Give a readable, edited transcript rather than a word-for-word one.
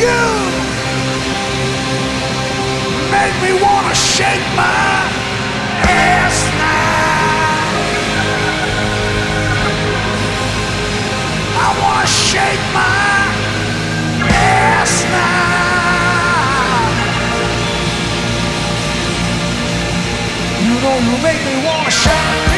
You make me wanna shake my ass now. I wanna shake my ass now. You know you make me wanna shake.